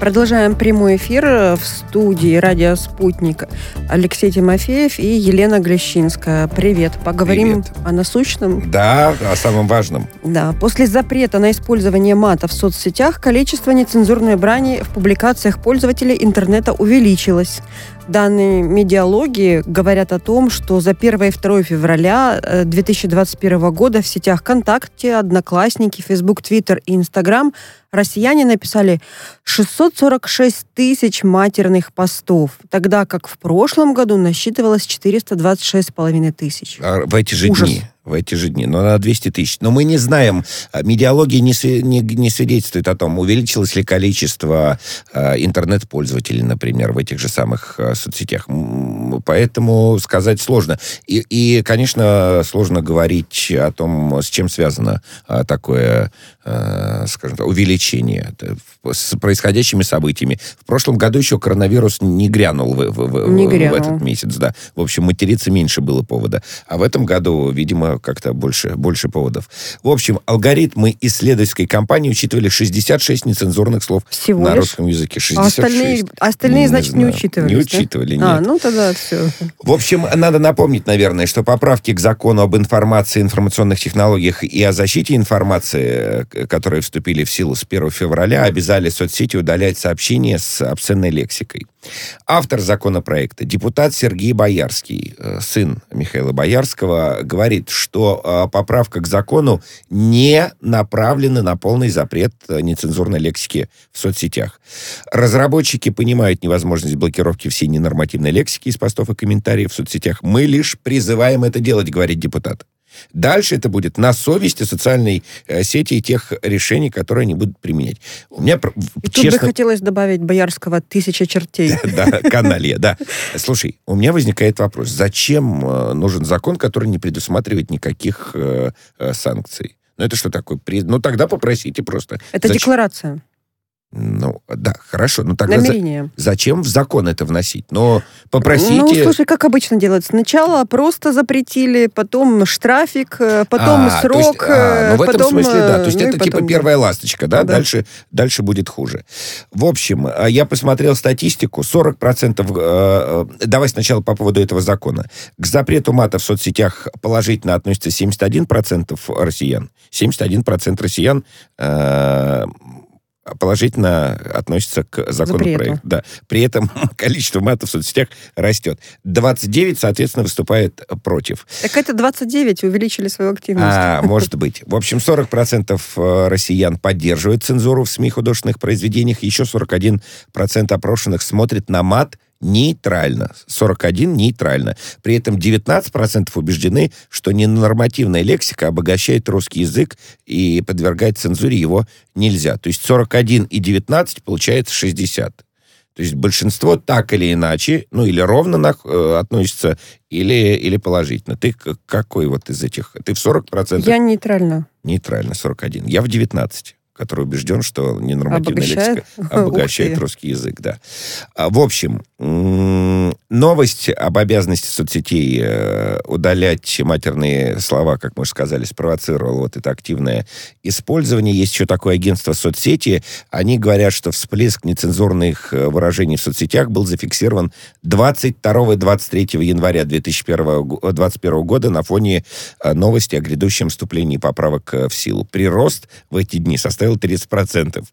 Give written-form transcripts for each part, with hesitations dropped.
Продолжаем прямой эфир в студии «Радио Спутник». Алексей Тимофеев и Елена Глещинская. Привет. Поговорим о насущном. Да, о самом важном. Да. После запрета на использование мата в соцсетях количество нецензурной брани в публикациях пользователей интернета увеличилось. Данные медиалогии говорят о том, что за 1 и 2 февраля 2021 года в сетях ВКонтакте, Одноклассники, Фейсбук, Твиттер и Инстаграм россияне написали 646 тысяч матерных постов, тогда как в прошлом году насчитывалось 426,5 тысяч. В эти же дни, но на 200 тысяч. Но мы не знаем, медиалогия не свидетельствует о том, увеличилось ли количество интернет-пользователей, например, в этих же самых соцсетях. Поэтому сказать сложно. И, конечно, сложно говорить о том, с чем связано такое, скажем так, увеличение с происходящими событиями. В прошлом году еще коронавирус не грянул в этот месяц. Да. В общем, материться меньше было повода. А в этом году, видимо, как-то больше поводов. В общем, алгоритмы исследовательской кампании учитывали 66 нецензурных слов всего на лишь? русском языке. 66. Остальные, значит, не учитывались? Не учитывали, да? нет. Ну тогда все. В общем, надо напомнить, наверное, что поправки к закону об информации, информационных технологиях и о защите информации, которые вступили в силу с 1 февраля, обязали соцсети удалять сообщения с обсценной лексикой. Автор законопроекта, депутат Сергей Боярский, сын Михаила Боярского, говорит, что поправка к закону не направлена на полный запрет нецензурной лексики в соцсетях. Разработчики понимают невозможность блокировки всей ненормативной лексики из постов и комментариев в соцсетях. Мы лишь призываем это делать, говорит депутат. Дальше это будет на совести социальной сети и тех решений, которые они будут применять. У меня, честно... Тут бы хотелось добавить Боярского 1000 чертей. Да, каналья, да. Слушай, у меня возникает вопрос. Зачем нужен закон, который не предусматривает никаких санкций? Ну, это что такое? Ну, тогда попросите просто. Это декларация. Ну, да, хорошо. Ну, тогда намерение. Зачем в закон это вносить? Но попросите... Ну, слушай, как обычно делают. Сначала просто запретили, потом штрафик, потом срок, ну, в этом потом... смысле, да. То есть это потом, типа первая ласточка, да? Дальше будет хуже. В общем, я посмотрел статистику. 40%... Давай сначала по поводу этого закона. К запрету мата в соцсетях положительно относится 71% россиян. 71% россиян... положительно относится к законопроекту. Да. При этом количество мата в соцсетях растет. 29, соответственно, выступает против. Так это 29 увеличили свою активность. Может быть. В общем, 40% россиян поддерживают цензуру в СМИ художественных произведениях, еще 41% опрошенных смотрит на мат нейтрально. 41 нейтрально. При этом 19% убеждены, что ненормативная лексика обогащает русский язык и подвергать цензуре его нельзя. То есть 41 и 19 получается 60. То есть большинство так или иначе, ну или ровно относится, или положительно. Ты какой вот из этих? Ты в 40%? Я нейтрально. Нейтрально, 41. Я в 19. Который убежден, что ненормативная лексика обогащает русский язык, да. В общем, новость об обязанности соцсетей удалять матерные слова, как мы уже сказали, спровоцировала вот это активное использование. Есть еще такое агентство соцсети. Они говорят, что всплеск нецензурных выражений в соцсетях был зафиксирован 22 и 23 января 2021 года на фоне новости о грядущем вступлении поправок в силу. Прирост в эти дни составил 30%.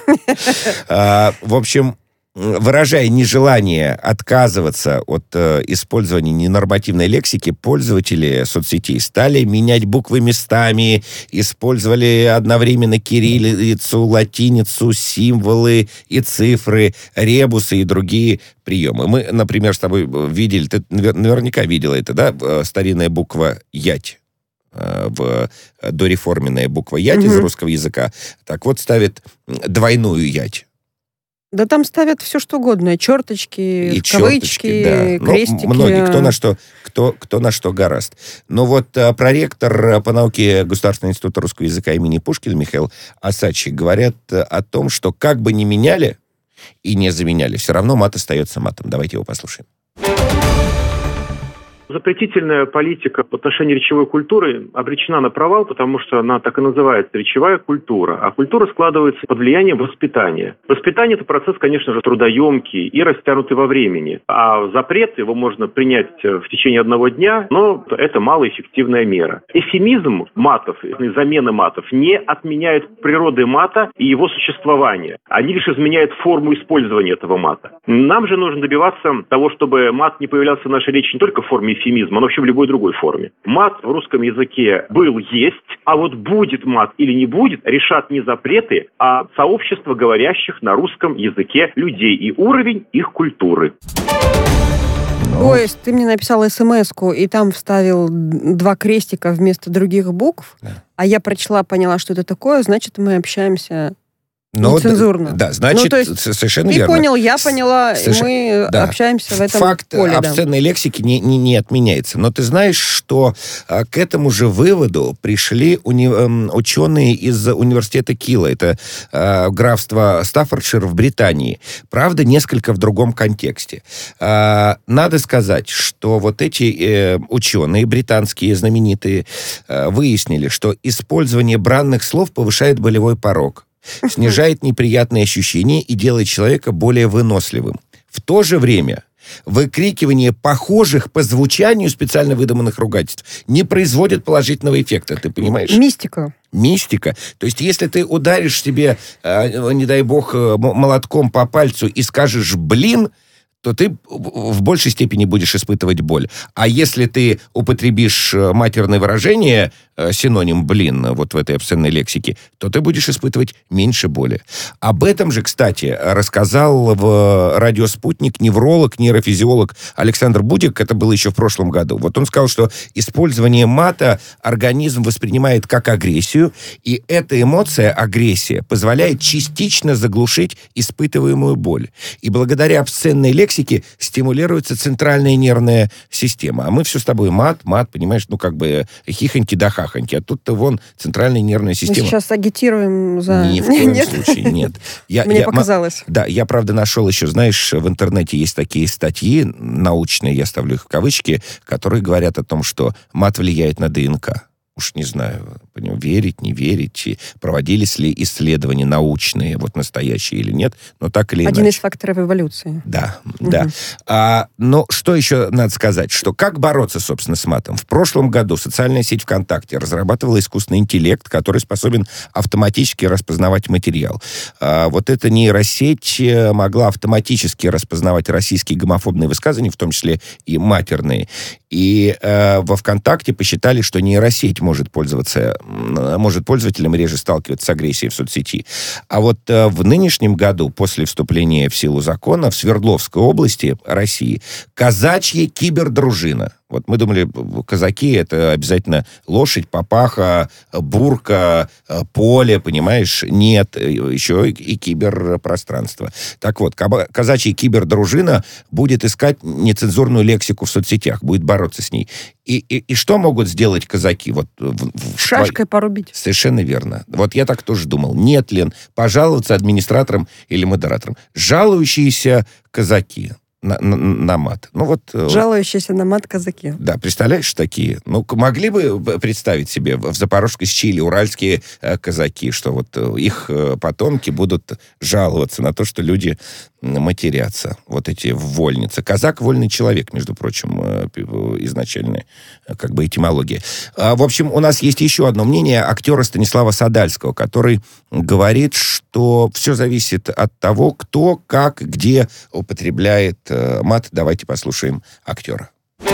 В общем, выражая нежелание отказываться от использования ненормативной лексики, пользователи соцсетей стали менять буквы местами, использовали одновременно кириллицу, латиницу, символы и цифры, ребусы и другие приемы. Мы, например, с тобой видели, ты наверняка видела это, да, старинная буква «ять». Дореформенная буква «ять» из русского языка. Так вот, ставят двойную «ять». Да там ставят все, что угодно. Черточки, и кавычки, да. крестики. Многие, кто на что гораст. Но вот проректор по науке Государственного института русского языка имени Пушкина Михаил Осадчий говорят о том, что как бы ни меняли и не заменяли, все равно мат остается матом. Давайте его послушаем. Запретительная политика по отношению речевой культуры обречена на провал, потому что она так и называется речевая культура. А культура складывается под влиянием воспитания. Воспитание – это процесс, конечно же, трудоемкий и растянутый во времени. А запрет, его можно принять в течение одного дня, но это малоэффективная мера. Эвфемизм матов, замена матов не отменяют природы мата и его существования. Они лишь изменяют форму использования этого мата. Нам же нужно добиваться того, чтобы мат не появлялся в нашей речи не только в форме эвфемизма, но вообще в любой другой форме. Мат в русском языке был, есть, а вот будет мат или не будет, решат не запреты, а сообщество говорящих на русском языке людей и уровень их культуры. Ой, ты мне написал смс-ку, и там вставил 2 крестика вместо других букв, а я прочла, поняла, что это такое, значит, мы общаемся... нецензурно. Да, значит, то есть, совершенно ты верно. Ты понял, я поняла, и мы общаемся в этом Факт поле. Факт обсценной лексики не отменяется. Но ты знаешь, что к этому же выводу пришли ученые из университета Килла. Это графство Стаффордшир в Британии. Правда, несколько в другом контексте. Надо сказать, что вот эти ученые, британские знаменитые, выяснили, что использование бранных слов повышает болевой порог, снижает неприятные ощущения и делает человека более выносливым. В то же время выкрикивание похожих по звучанию специально выдуманных ругательств не производит положительного эффекта, ты понимаешь? Мистика. То есть, если ты ударишь себе, не дай бог, молотком по пальцу и скажешь «блин», то ты в большей степени будешь испытывать боль. А если ты употребишь матерное выражение, синоним «блин», вот в этой обсценной лексике, то ты будешь испытывать меньше боли. Об этом же, кстати, рассказал в «Радио Спутник» невролог, нейрофизиолог Александр Будик, это было еще в прошлом году. Вот он сказал, что использование мата организм воспринимает как агрессию, и эта эмоция, агрессия, позволяет частично заглушить испытываемую боль. И благодаря обсценной лексике стимулируется центральная нервная система. А мы все с тобой мат, понимаешь, хихоньки да хахоньки. А тут-то вон центральная нервная система. Мы сейчас агитируем за... Ни в коем случае, нет. Мне показалось. Да, я, правда, нашел еще, знаешь, в интернете есть такие статьи научные, я ставлю их в кавычки, которые говорят о том, что мат влияет на ДНК. Уж не знаю, верить, не верить, и проводились ли исследования научные, вот настоящие или нет, но так или иначе. Один из факторов эволюции. Да. Но что еще надо сказать? Что как бороться, собственно, с матом? В прошлом году социальная сеть ВКонтакте разрабатывала искусственный интеллект, который способен автоматически распознавать материал. Вот эта нейросеть могла автоматически распознавать российские гомофобные высказывания, в том числе и матерные. И во ВКонтакте посчитали, что нейросеть может пользователям реже сталкиваться с агрессией в соцсети. А вот в нынешнем году, после вступления в силу закона, в Свердловской области России казачья кибердружина. Вот мы думали, казаки — это обязательно лошадь, папаха, бурка, поле, понимаешь? Нет, еще и киберпространство. Так вот, казачья кибердружина будет искать нецензурную лексику в соцсетях, будет бороться с ней. И что могут сделать казаки? Шашкой порубить. Совершенно верно. Вот я так тоже думал. Нет, Лен, пожаловаться администраторам или модераторам. Жалующиеся казаки на мат. Жалующиеся на мат казаки. Да, представляешь, такие? Могли бы представить себе в Запорожской Сечи уральские казаки, что вот их потомки будут жаловаться на то, что люди матерятся. Вот эти вольницы. Казак — вольный человек, между прочим, изначальная этимология. В общем, у нас есть еще одно мнение актера Станислава Садальского, который говорит, что все зависит от того, кто, как, где употребляет мат. Давайте послушаем актера.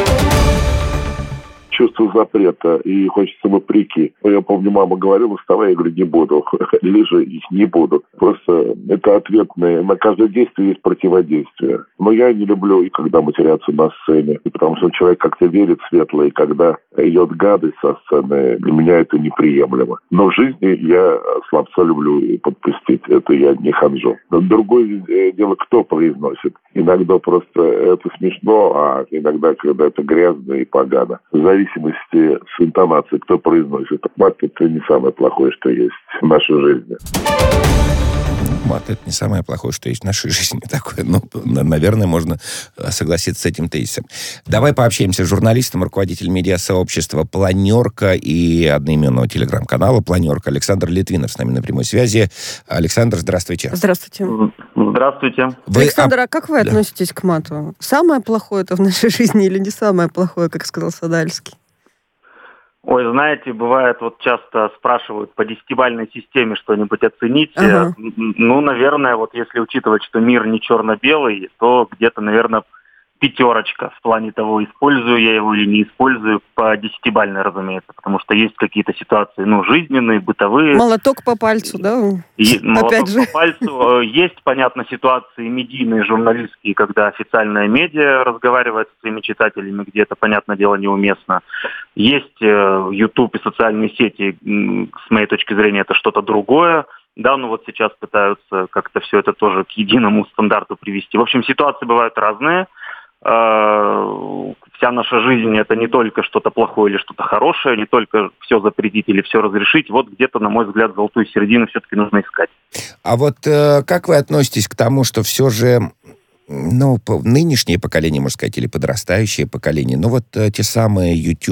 Чувство запрета, и хочется вопреки. Я помню, мама говорила: вставай, я говорю, не буду, лежи, не буду. Просто это ответное, на каждое действие есть противодействие. Но я не люблю, когда матерятся на сцене, потому что человек как-то верит в светлое, и когда идет гадость со сцены, для меня это неприемлемо. Но в жизни я слабца люблю подпустить, это я не ханжу. Другое дело, кто произносит. Иногда просто это смешно, а иногда, когда это грязно и погано. В зависимости с интонацией, кто произносит. Мат — это не самое плохое, что есть в нашей жизни. мат — это не самое плохое, что есть в нашей жизни такое. Ну, наверное, можно согласиться с этим тезисом. Давай пообщаемся с журналистом, руководителем медиасообщества «Планерка» и одноименного телеграм-канала «Планерка». Александр Литвинов с нами на прямой связи. Александр, здравствуйте. Здравствуйте. Здравствуйте. Александр, а как вы относитесь к мату? Самое плохое это в нашей жизни или не самое плохое, как сказал Садальский? Ой, знаете, бывает, вот часто спрашивают по десятибалльной системе что-нибудь оценить. Ага. Ну, наверное, вот если учитывать, что мир не черно-белый, то где-то, наверное, 5 в плане того, использую я его или не использую, по десятибалльной, разумеется, потому что есть какие-то ситуации, ну, жизненные, бытовые. Молоток по пальцу, да? Молоток по пальцу. Есть, понятно, ситуации медийные, журналистские, когда официальная медиа разговаривает со своими читателями, где это, понятное дело, неуместно. Есть YouTube и социальные сети, с моей точки зрения, это что-то другое. Да, ну вот сейчас пытаются как-то все это тоже к единому стандарту привести. В общем, ситуации бывают разные. Вся наша жизнь — это не только что-то плохое или что-то хорошее, не только все запретить или все разрешить. Вот где-то, на мой взгляд, золотую середину все-таки нужно искать. А вот как вы относитесь к тому, что все же, ну, нынешнее поколение, можно сказать, или подрастающее поколение, ну, вот те самые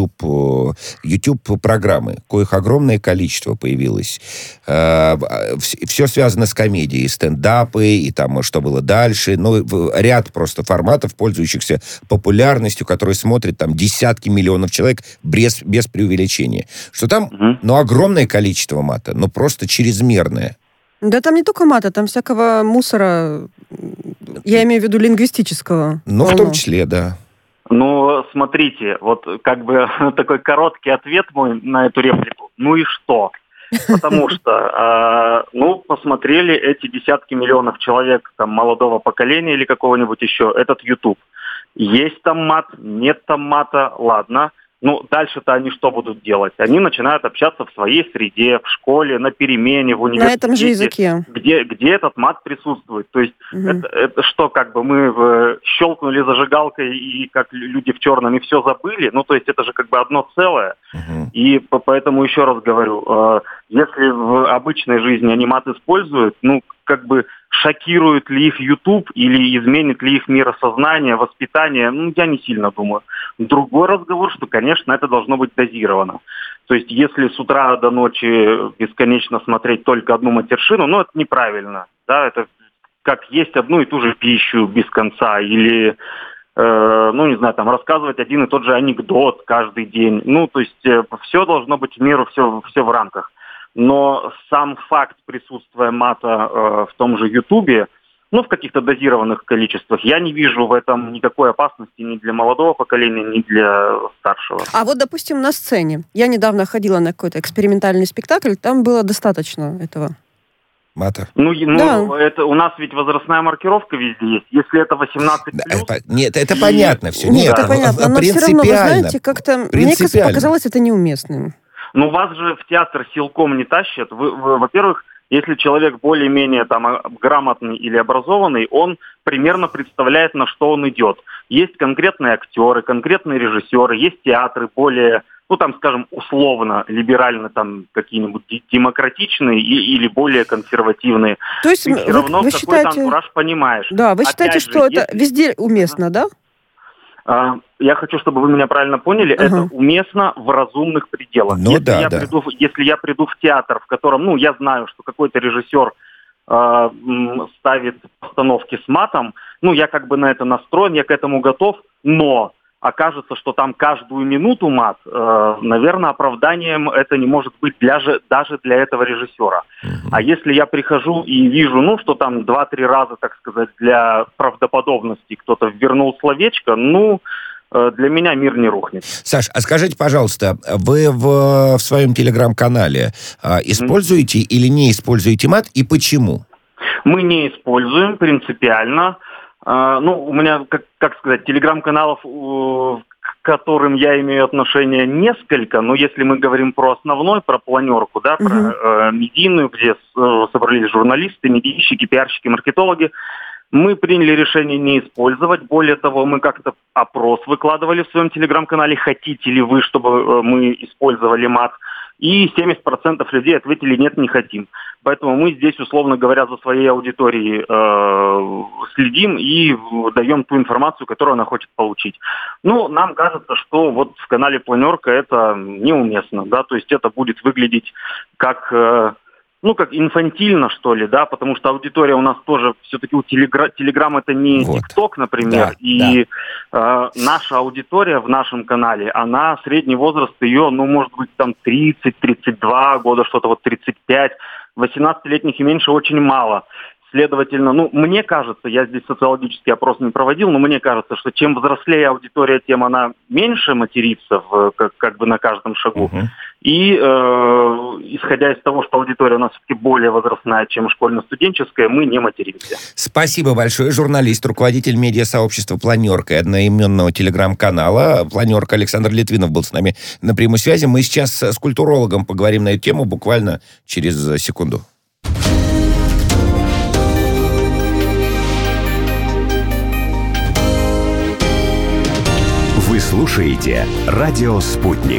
YouTube-программы, коих огромное количество появилось, все связано с комедией, стендапы, и там, что было дальше, ну, ряд просто форматов, пользующихся популярностью, которые смотрят там десятки миллионов человек без преувеличения. Что там, ну, огромное количество мата, ну, просто чрезмерное. Да там не только мата, там всякого мусора, я имею в виду лингвистического. Ну, в том числе, да. Ну, смотрите, вот как бы такой короткий ответ мой на эту реплику. Ну и что? Потому что, посмотрели эти десятки миллионов человек, там, молодого поколения или какого-нибудь еще, этот YouTube. Есть там мат, нет там мата, ладно. Ну, дальше-то они что будут делать? Они начинают общаться в своей среде, в школе, на перемене, в университете. На этом же языке. Где этот мат присутствует. То есть это что, как бы мы щелкнули зажигалкой и как люди в черном и все забыли? Ну, то есть это же как бы одно целое. И поэтому еще раз говорю, если в обычной жизни они мат используют, ну, как бы шокирует ли их YouTube или изменит ли их миросознание, воспитание, ну, я не сильно думаю. Другой разговор, что, конечно, это должно быть дозировано. То есть, если с утра до ночи бесконечно смотреть только одну матершину, ну, это неправильно. Да, это как есть одну и ту же пищу без конца, или, ну, не знаю, там, рассказывать один и тот же анекдот каждый день. Ну, то есть, все должно быть в меру, все в рамках. Но сам факт присутствия мата в том же Ютубе, ну, в каких-то дозированных количествах, я не вижу в этом никакой опасности ни для молодого поколения, ни для старшего. А вот, допустим, на сцене. Я недавно ходила на какой-то экспериментальный спектакль, там было достаточно этого. Мата? Да. Это у нас ведь возрастная маркировка везде есть. Если это 18+... Нет, это понятно все. Нет, это понятно, но все равно, вы знаете, как-то, мне показалось это неуместным. Ну, вас же в театр силком не тащат. Во-первых, если человек более-менее там грамотный или образованный, он примерно представляет, на что он идет. Есть конкретные актеры, конкретные режиссеры, есть театры более, ну, там, скажем, условно, либерально, там, какие-нибудь демократичные или более консервативные. То есть ты все равно вы какой-то считаете... антураж понимаешь. Да, вы считаете, что это везде уместно, да? Я хочу, чтобы вы меня правильно поняли, это уместно в разумных пределах. Ну, если я приду в театр, в котором, ну, я знаю, что какой-то режиссер ставит постановки с матом, ну, я как бы на это настроен, я к этому готов, но окажется, что там каждую минуту мат, наверное, оправданием это не может быть даже для этого режиссера. А если я прихожу и вижу, ну, что там 2-3 раза, так сказать, для правдоподобности кто-то ввернул словечко, ну, для меня мир не рухнет. Саш, а скажите, пожалуйста, вы в своем телеграм-канале используете или не используете мат, и почему? Мы не используем принципиально. Ну, у меня, как сказать, телеграм-каналов, к которым я имею отношение, несколько, но если мы говорим про основной, про планерку, да, про медийную, где собрались журналисты, медийщики, пиарщики, маркетологи, мы приняли решение не использовать. Более того, мы как-то опрос выкладывали в своем телеграм-канале, хотите ли вы, чтобы мы использовали мат. и 70% людей ответили «нет, не хотим». Поэтому мы здесь, условно говоря, за своей аудиторией следим и даем ту информацию, которую она хочет получить. Ну, нам кажется, что вот в канале «Планерка» это неуместно, да, то есть это будет выглядеть как инфантильно, что ли, да, потому что аудитория у нас тоже, все-таки у Телеграм это не ТикТок, например, наша аудитория в нашем канале, она, средний возраст ее, может быть, там 30-32 года, что-то вот 35, 18-летних и меньше очень мало. Следовательно, мне кажется, я здесь социологический опрос не проводил, но мне кажется, что чем взрослее аудитория, тем она меньше матерится как бы на каждом шагу. И исходя из того, что аудитория у нас все-таки более возрастная, чем школьно-студенческая, мы не материмся. Спасибо большое. Журналист, руководитель медиасообщества «Планерка» и одноименного телеграм-канала «Планерка» Александр Литвинов был с нами на прямой связи. Мы сейчас с культурологом поговорим на эту тему буквально через секунду. Вы слушаете «Радио Спутник».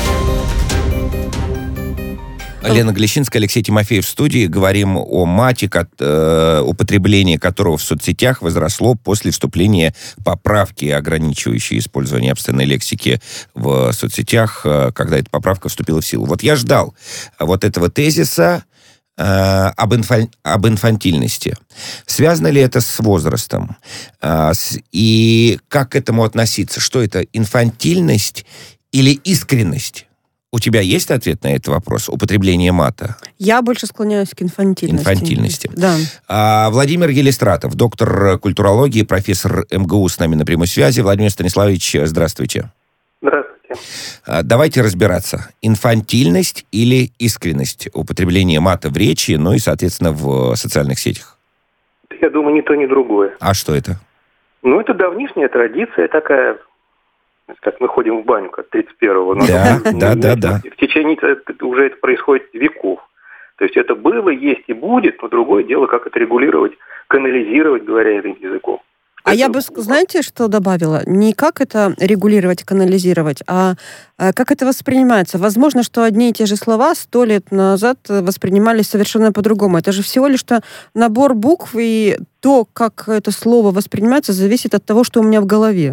Лена Глещинская, Алексей Тимофеев в студии. Говорим о мате, употребление которого в соцсетях возросло после вступления поправки, ограничивающей использование обсценной лексики в соцсетях, когда эта поправка вступила в силу. Вот я ждал вот этого тезиса об инфантильности. Связано ли это с возрастом? И как к этому относиться? Что это, инфантильность или искренность? У тебя есть ответ на этот вопрос? Употребление мата? Я больше склоняюсь к инфантильности. Да. Владимир Елистратов, доктор культурологии, профессор МГУ с нами на прямой связи. Владимир Станиславович, здравствуйте. Здравствуйте. Давайте разбираться. Инфантильность или искренность употребления мата в речи, и, соответственно, в социальных сетях? Я думаю, ни то, ни другое. А что это? Это давнишняя традиция такая. Как мы ходим в баню, как 31-го. Да. В течение уже это происходит веков. То есть это было, есть и будет, но другое дело, как это регулировать, канализировать, говоря этим языком. Я бы, знаете, что добавила? Не как это регулировать, канализировать, а как это воспринимается. Возможно, что одни и те же слова 100 лет назад воспринимались совершенно по-другому. Это же всего лишь набор букв, и то, как это слово воспринимается, зависит от того, что у меня в голове.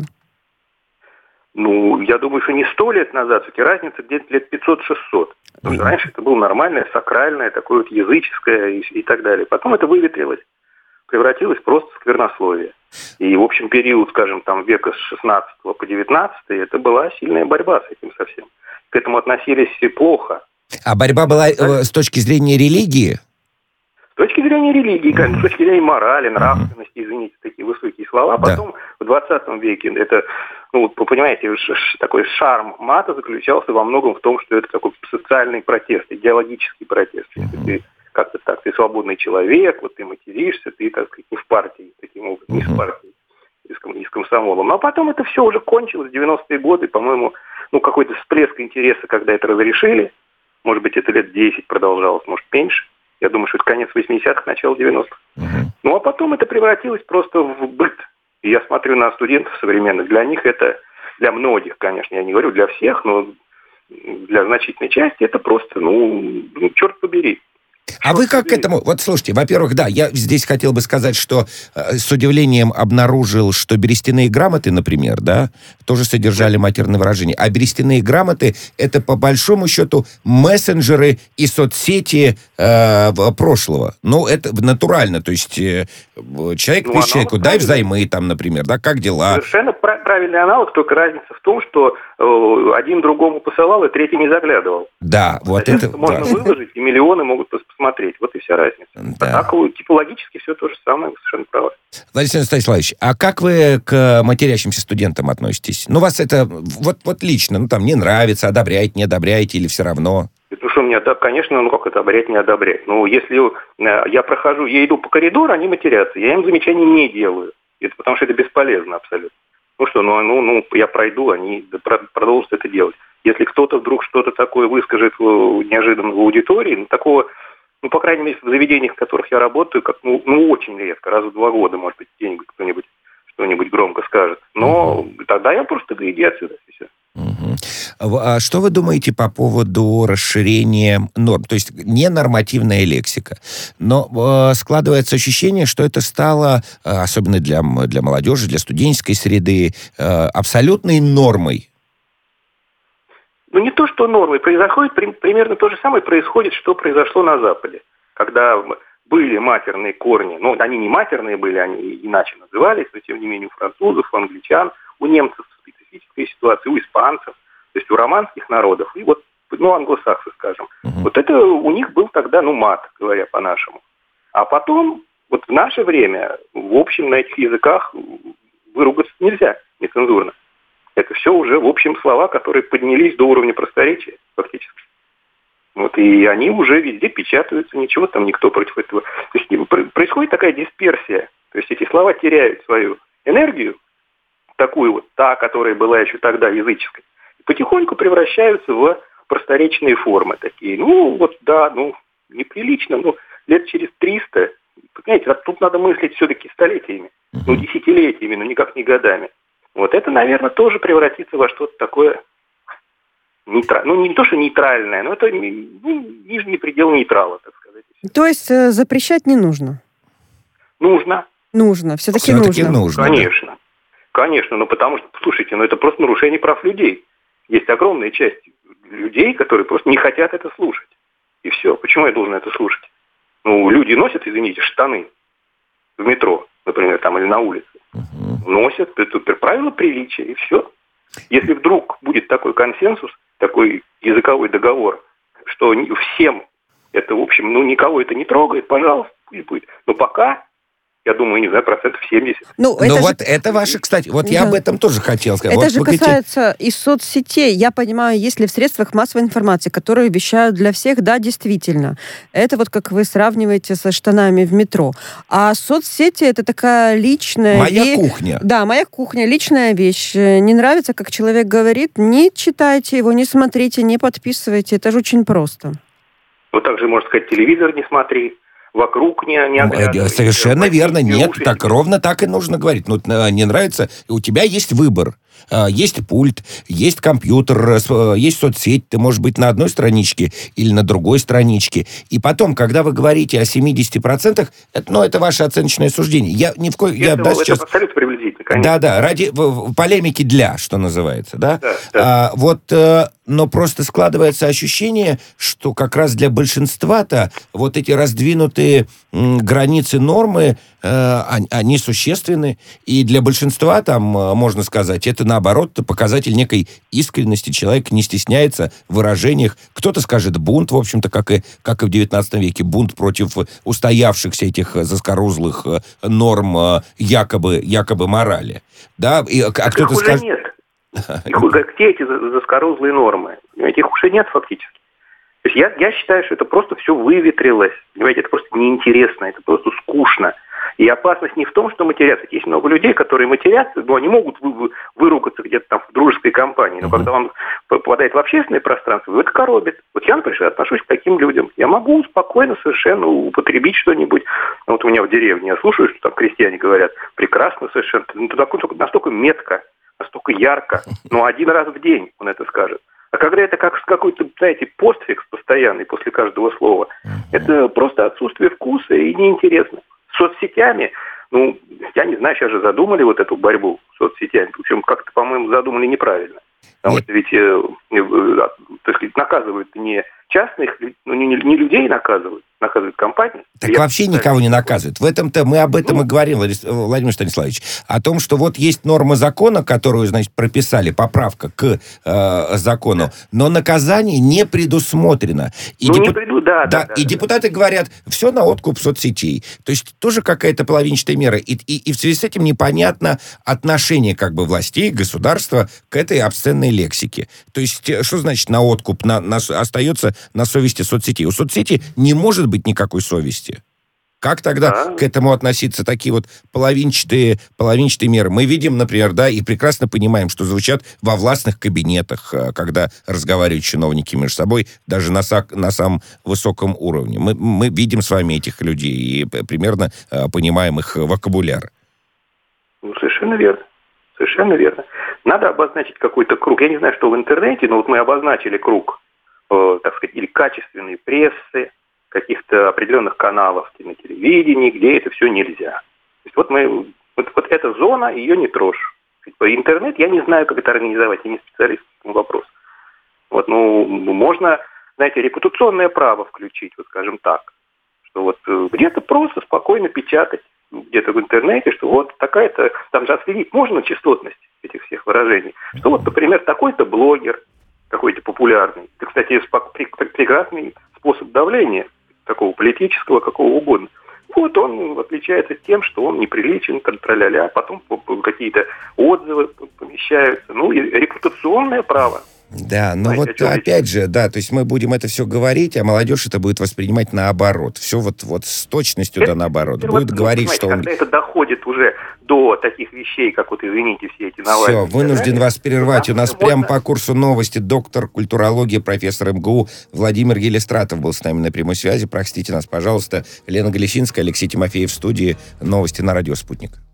Я думаю, что не 100 лет назад, все-таки разница где-то лет 500-600. Потому что раньше это было нормальное, сакральное, такое вот языческое и так далее. Потом это выветрилось, превратилось просто в сквернословие. И, в общем, период, скажем, там века с 16 по 19 это была сильная борьба с этим совсем. К этому относились плохо. А борьба была с точки зрения религии? С точки зрения религии, с точки зрения морали, нравственности, извините, такие высокие слова. Потом в 20 веке это, вы понимаете, такой шарм мата заключался во многом в том, что это такой социальный протест, идеологический протест. Ты как-то так, ты свободный человек, вот ты материшься, ты, так сказать, не в партии, таким образом, не с партией, не с комсомолом. Но потом это все уже кончилось в 90-е годы, по-моему, какой-то всплеск интереса, когда это разрешили. Может быть, это лет 10 продолжалось, может, меньше. Я думаю, что это конец 80-х, начало 90-х. А потом это превратилось просто в быт. И я смотрю на студентов современных. Для них это, для многих, конечно, я не говорю для всех, но для значительной части это просто, черт побери. А вы как к этому? Вот слушайте, во-первых, я здесь хотел бы сказать, что с удивлением обнаружил, что берестяные грамоты, например, тоже содержали матерные выражения. А берестяные грамоты — это, по большому счету, мессенджеры и соцсети прошлого. Это натурально. То есть человек пишет человеку: дай взаймы, например, как дела? Совершенно правильный аналог, только разница в том, что один другому посылал, и третий не заглядывал. Да, вот это... Можно выложить, и миллионы могут посмотреть. Вот и вся разница. Да. А так, типологически все то же самое, вы совершенно правы. Владимир Станиславович, а как вы к матерящимся студентам относитесь? Вас это вот лично, не нравится, одобряете, не одобряете или все равно? Что мне, конечно, как это одобрять, не одобрять. Если я иду по коридору, они матерятся, я им замечаний не делаю. Это потому что это бесполезно абсолютно. Я пройду, они продолжат это делать. Если кто-то вдруг что-то такое выскажет неожиданно в аудитории, такого, по крайней мере, в заведениях, в которых я работаю, как, очень редко, раз в 2 года, может быть, где-нибудь кто-нибудь что-нибудь громко скажет. Но тогда я просто иди отсюда, и все. А что вы думаете по поводу расширения норм? То есть не нормативная лексика, но складывается ощущение, что это стало, особенно для молодежи, для студенческой среды, абсолютной нормой. Ну, не то, что нормой. Происходит примерно то же самое, что произошло на Западе. Когда были матерные корни, ну, они не матерные были, они иначе назывались, но, тем не менее, у французов, у англичан, у немцев специфическая ситуация, у испанцев, то есть у романских народов, и вот, ну, англосаксы, скажем. Вот это у них был тогда, ну, мат, говоря по-нашему. А потом, вот в наше время, в общем, на этих языках выругаться нельзя нецензурно. Это все уже, в общем, слова, которые поднялись до уровня просторечия, фактически. Вот, и они уже везде печатаются, ничего там никто против этого. То есть происходит такая дисперсия. То есть эти слова теряют свою энергию, такую вот, та, которая была еще тогда языческой, и потихоньку превращаются в просторечные формы такие. Ну, вот, да, ну, неприлично, ну, лет через 300, понимаете, тут надо мыслить все-таки столетиями, ну, десятилетиями, но никак не годами. Вот это, наверное, тоже превратится во что-то такое, ну, не то, что нейтральное, но это нижний предел нейтрала, так сказать. То есть запрещать не нужно? Нужно. Нужно, все-таки нужно. Конечно. Да. Конечно, ну потому что, слушайте, ну это просто нарушение прав людей. Есть огромная часть людей, которые просто не хотят это слушать. И все. Почему я должен это слушать? Ну, люди носят, извините, штаны в метро, например, там, или на улице. Носят, это правило приличия, и все. Если вдруг будет такой консенсус, такой языковой договор, что всем это, в общем, ну, никого это не трогает, пожалуйста, пусть будет. Но пока, я думаю, не знаю, 70%. Это ваше, кстати, вот я об этом тоже хотел сказать. Это же касается и соцсетей. Я понимаю, если в средствах массовой информации, которые вещают для всех, да, действительно. Это вот как вы сравниваете со штанами в метро. А соцсети — это такая личная... Моя кухня. Да, моя кухня, личная вещь. Не нравится, как человек говорит, не читайте его, не смотрите, не подписывайте. Это же очень просто. Вот так же, можно сказать, телевизор не смотри. Вокруг не оглядывайся. Совершенно верно. Нет, так ровно так и нужно говорить. Ну, не нравится, у тебя есть выбор. Есть пульт, есть компьютер, есть соцсеть. Ты можешь быть на одной страничке или на другой страничке. И потом, когда вы говорите о 70%, это ваше оценочное суждение. Это абсолютно приблизительно, конечно. Да, ради полемики что называется, да? Да. Но просто складывается ощущение, что как раз для большинства-то вот эти раздвинутые границы нормы, они существенны. И для большинства там, можно сказать, это наоборот показатель некой искренности. Человек не стесняется в выражениях. Кто-то скажет бунт, в общем-то, как и в 19 веке, бунт против устоявшихся этих заскорузлых норм якобы морали. Да? А кто-то скажет... Нет. Где эти заскорузлые нормы? Понимаете, их уже нет фактически. То есть я считаю, что это просто все выветрилось. Понимаете, это просто неинтересно, это просто скучно. И опасность не в том, что матерятся. Есть много людей, которые матерятся, но они могут выругаться где-то там в дружеской компании. Но когда он попадает в общественное пространство, это коробит. Вот я, например, отношусь к таким людям. Я могу спокойно совершенно употребить что-нибудь. Вот у меня в деревне я слушаю, что там крестьяне говорят, прекрасно совершенно, настолько метко, настолько ярко, но один раз в день он это скажет. А когда это как какой-то, знаете, постфикс постоянный после каждого слова, это просто отсутствие вкуса и неинтересно. С соцсетями, ну, я не знаю, сейчас же задумали вот эту борьбу с соцсетями, причем как-то, по-моему, задумали неправильно. Потому что ведь, так сказать, наказывают не частных, ну, не людей наказывают компании. Так вообще никого не наказывают. В этом-то мы об этом и говорим, Владимир Станиславович. О том, что вот есть норма закона, которую, значит, прописали, поправка к закону, но наказание не предусмотрено. И депутаты говорят, все на откуп соцсетей. То есть тоже какая-то половинчатая мера. И в связи с этим непонятно отношение как бы властей, государства к этой обсценной лексике. То есть что значит на откуп? Остается на совести соцсетей. У соцсети не может быть никакой совести. Как тогда к этому относиться? Такие вот половинчатые меры. Мы видим, например, да, и прекрасно понимаем, что звучат во властных кабинетах, когда разговаривают чиновники между собой, даже на самом высоком уровне. Мы видим с вами этих людей и примерно понимаем их вокабуляр. Ну, совершенно верно. Совершенно верно. Надо обозначить какой-то круг. Я не знаю, что в интернете, но вот мы обозначили круг, так сказать, или качественной прессы, каких-то определенных каналов на телевидении, где это все нельзя. То есть вот эта зона, ее не трожь. Интернет, я не знаю, как это организовать, я не специалист по этому вопросу. Вот, можно, знаете, репутационное право включить, вот скажем так, что вот где-то просто спокойно печатать, где-то в интернете, что вот такая-то, там же отследить можно частотность этих всех выражений, что вот, например, такой-то блогер, какой-то популярный, это, кстати, прекрасный способ давления, такого политического, какого угодно. Вот он отличается тем, что он неприличен, тра-ля-ля, потом какие-то отзывы помещаются. И репутационное право. Да, но вот опять же, да, то есть мы будем это все говорить, а молодежь это будет воспринимать наоборот. Все вот с точностью да наоборот. Будет говорить, что... Когда это доходит уже до таких вещей, как вот, извините, все эти Навальные... Все, вынужден вас прервать. У нас прямо по курсу новости доктор культурологии, профессор МГУ Владимир Елистратов был с нами на прямой связи. Простите нас, пожалуйста. Лена Галищинская, Алексей Тимофеев в студии. Новости на радио «Спутник».